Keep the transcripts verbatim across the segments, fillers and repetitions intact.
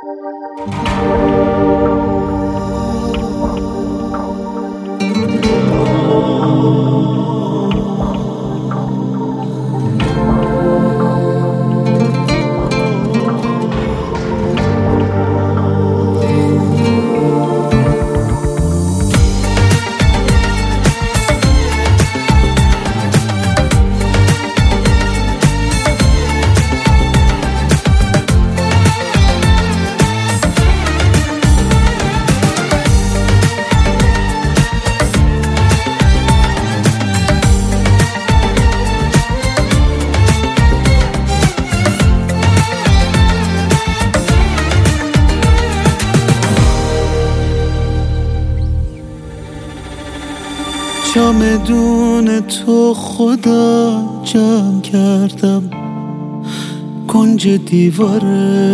چمدون تو خدا جمع کردم کنج دیواره،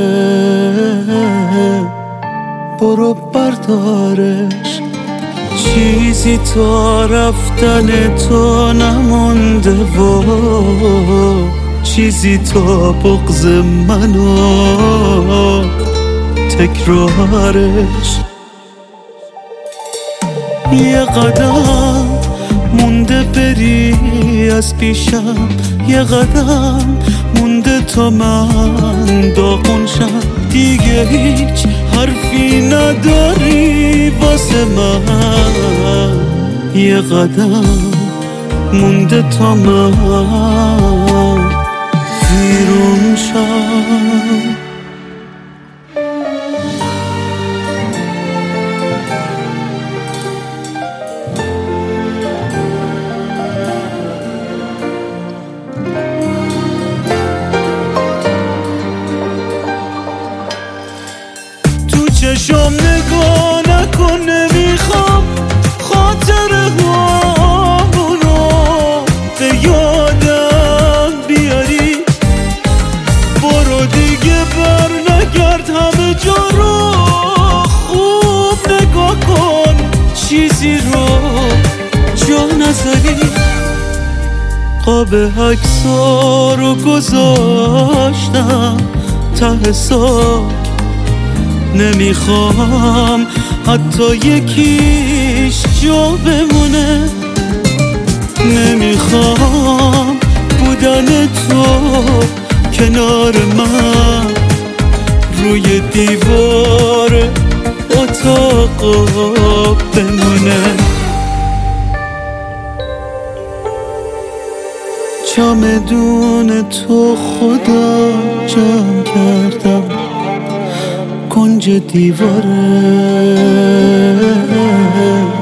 برو بردارش، چیزی تا رفتن تو نمونده و چیزی تا بغض منو تکرارش. یه قدم مونده بری از پیشم، یه قدم مونده تا من داغون شم، دیگه هیچ حرفی نداری واسه من. یه قدم مونده تا من ویرون شم. چشم نگاه نکن، نمیخوام خاطرهامونو به یادم بیاری. برو دیگه بر نگرد، همه جا رو خوب نگاه کن، چیزی رو جا نذاری. قاب عکس‌ها رو گذاشتم ته ساک، نمیخوام حتی یکیش جا بمونه. نمیخوام بودن تو کنار من روی دیوار اتاق بمونه. چمدون تو خدا جمع کردم کنج دیواره،